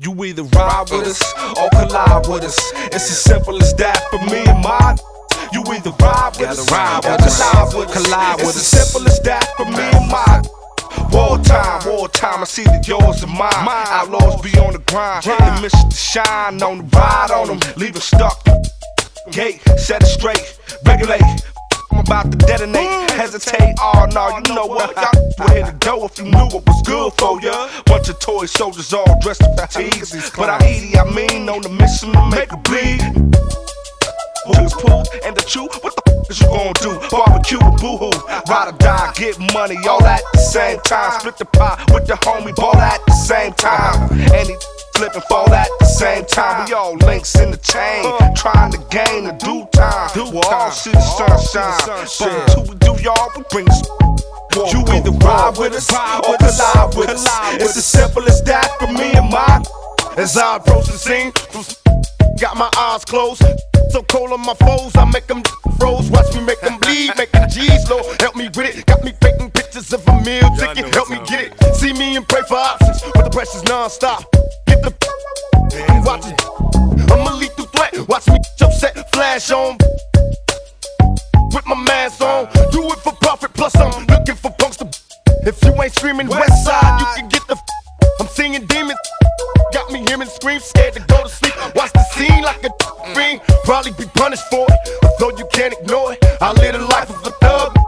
You either ride with us or collide with us. It's as simple as that for me and mine. You either ride with us or collide with us. It's as simple as that for me and mine. Wartime, I see that yours and mine. Outlaws be on the grind, the mission to shine. On the ride on them, leave them stuck. Gate, set it straight, regulate. I'm about to detonate, hesitate, oh no, you know what? Y'all were here to go if you knew what was good for ya. Bunch of toy soldiers all dressed in fatigues, but I mean on the mission to make a bleed. Who's pulled and the chew? What the f is you gon' do? Barbecue and boo-hoo, ride or die, get money all at the same time. Split the pie with the homie, ball at the same time. And he flip and fall at the same time. We all links in the chain, trying to gain the due time. We'll all see the sunshine, but until we do, y'all, we bring this. You either ride with us or collide with us. It's as simple as that for me and mine. As I approach the scene, got my eyes closed. So cold on my foes, I make them froze. Watch me make them bleed, making G's low. Help me with it, got me faking pictures of a meal ticket. Help me get it, see me and pray for options, but the pressure's non-stop. Get the watch it, I'm a lethal threat. Watch me upset, flash on with my mask on. Do it for profit, plus I'm looking for punks to. If you ain't screaming West Side, you can get the. I'm singing demons. Got me hearing screams, scared to go to sleep. Watch the scene like a fiend. Probably be punished for it, although you can't ignore it. I live the life of a thug.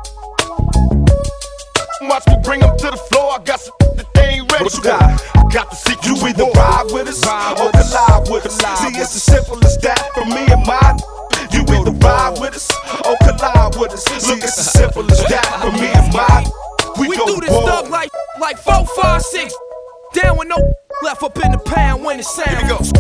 Watch me bring them to the floor. I got some that they ain't ready for. I got the secret. You either ride with us or collide with us. See, it's as simple as that for me and mine. You either ride with us or collide with us. Look, it's as simple as that for me and mine. We do this thug like 4, 5, 6. Down with no left up in the pound when it sounds. Here we go.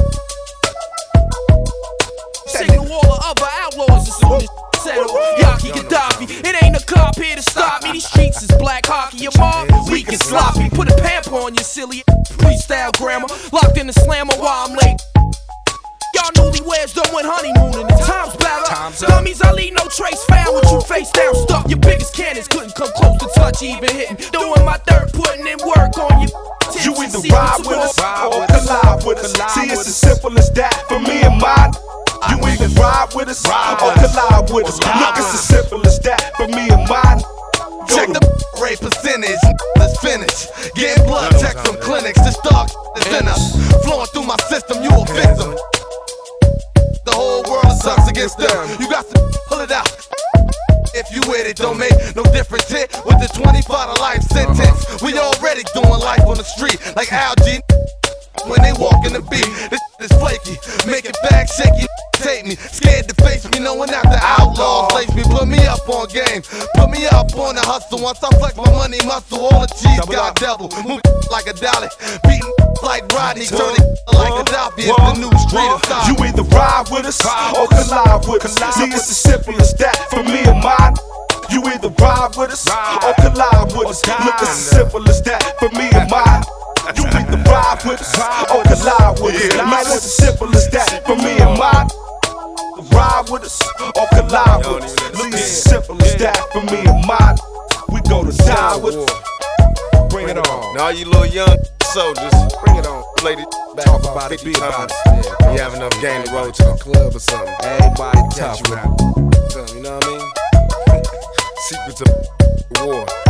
Signal all the other outlaws as soon as settle. Yaki Gaddafi, it ain't a cop here to stop me. These streets is black hockey, your mom weak and sloppy. Put a pamper on your silly freestyle grammar. Locked in the slammer while I'm late. Y'all newlyweds done went honeymooning and time's about up. Dummies, I leave no trace found with you face down stuck. Your biggest cannons couldn't come close to touch even hitting. Doing my dirt, putting in work on you. You either ride with us or collide with us. See, it's as simple as that for me and mine. You either ride with us or collide with us. Look, it's as simple as that for me and mine. Check the rate percentage, let's finish. Getting blood checks from clinics, this dog is in us. Flowing through my system, you a victim. The whole world sucks against them. You got to pull it out. If you with it, don't make no difference hit with the 25 to life sentence. We already doing life on the street like algae when they walk in the beat. This is flaky, making back shaky. Take me, scared to face me, knowing that the outlaws lace me. Put me up on game, put me up on the hustle. Once I flex my money muscle, all the cheese got double. Move like a dolly, beating like Rodney, turning like a Gaddafi. It's the new street of style. You either ride with us or collide with us. See, it's as simple as that for me and mine. You either ride with us or collide with us. Look, it's as simple as that for me and mine. You either ride with us or collide with us. Man, it's as simple as that for me and mine. Ride with us or collide with us. Look, it's as simple as that for me and mine. We go to die with us. Bring it on. Now you little young soldiers, Bring it on. play this back Talk about it, 50 be about times. it. You have enough game to roll to the club or something. Everybody tough now. You know what I mean? Secrets of war.